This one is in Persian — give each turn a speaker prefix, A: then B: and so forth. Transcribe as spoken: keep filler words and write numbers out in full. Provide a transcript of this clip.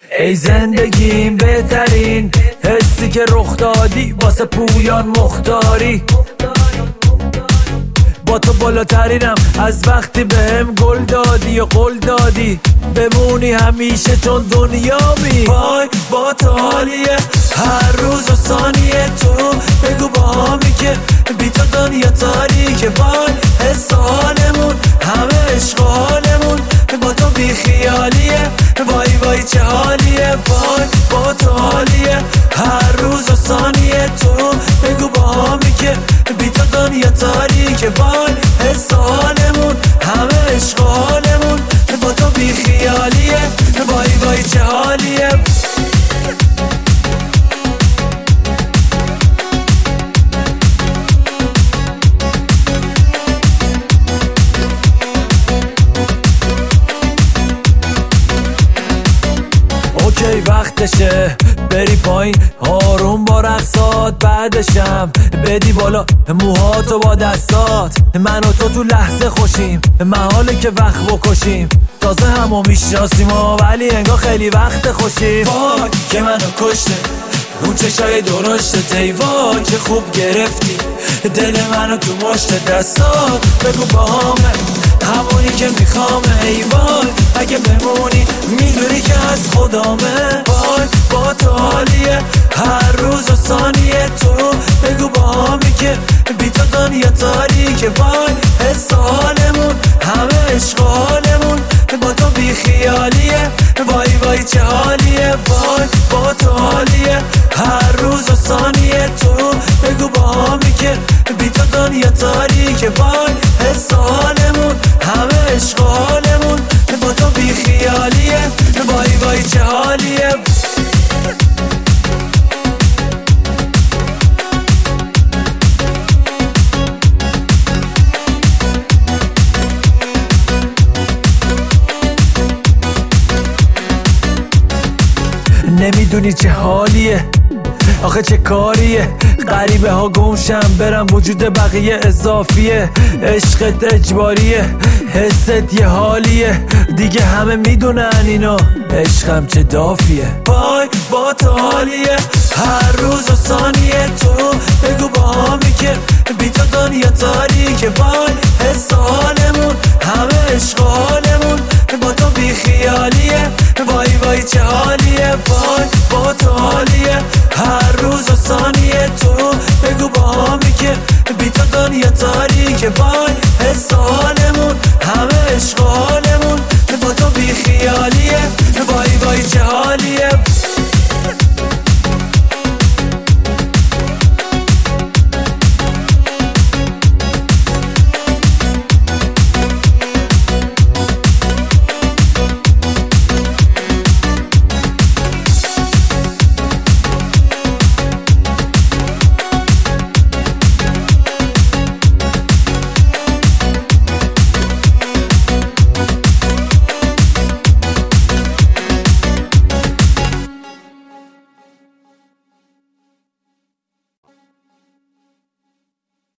A: ای زندگیم بهترین حسی که رخ دادی واسه پویان مختاری. با تو بالاترینم از وقتی بهم گل دادی و قول دادی بمونی همیشه چون دنیامی. وای با تو حالیه هر روز و ثانیه، تو بگو با همی که بی تو دنیا تاریکه. وای حس حالمون همه عشق حالمون با تو بی خیالیه. وای وای چه حالیه، وای با تو حالیه هر روز و ثانیه، تو بگو با همی که بی تو دنیا تاریکه. وای حس حالمون همه عشق حالمون با تو بی خیالیه. وای وای چه حالیه. اوکی وقتشه بری پایین آروم با رقصات، بعدشم بدی بالا موهاتو با دستات. من و تو تو لحظه خوشیم، محاله که وقت بکشیم. تازه همو میشناسیم ولی انگار خیلی وقت خوشیم. وای که منو کشته اون چشای درشته، ای وای که خوب گرفتی دل منو تو مشت دستات. بگو با همه همونی که میخوامه، ای وای اگه بمونی میدونی که از خدامه. وای با تو حالیه هر روز و ثانیه، تو بگو با همی که بی تو دنیا تاریکه. وای حس حالمون همه عشق حالمون با تو بی خیالیه. وای وای چه حالیه، وای با تو حالیه هر روز و ثانیه، تو بگو با همی که بی تو دنیا تاریکه. وای حس حالمون همه عشق حالمون با تو بی خیالیه. وای وای چه حالیه. نمیدونی چه حالیه آخه چه کاریه، غریبه ها گمشم برم وجود بقیه اضافیه. عشقت اجباریه حست یه حالیه دیگه همه میدونن اینو، عشقم چه دافیه. وای با تو حالیه هر روز و ثانیه، تو بگو با همی که بی تو دنیا تاریکه. وای حس حالمون همه عشق حالمون با تو بی خیالیه. وای وای چه حالیه، وای با تو حالیه هر روز و ثانیه، تو بگو با همی که بی تو دنیا تاریکه. وای حس حالمون همه عشق حالمون با تو بی خیالیه. وای وای چه حالیه.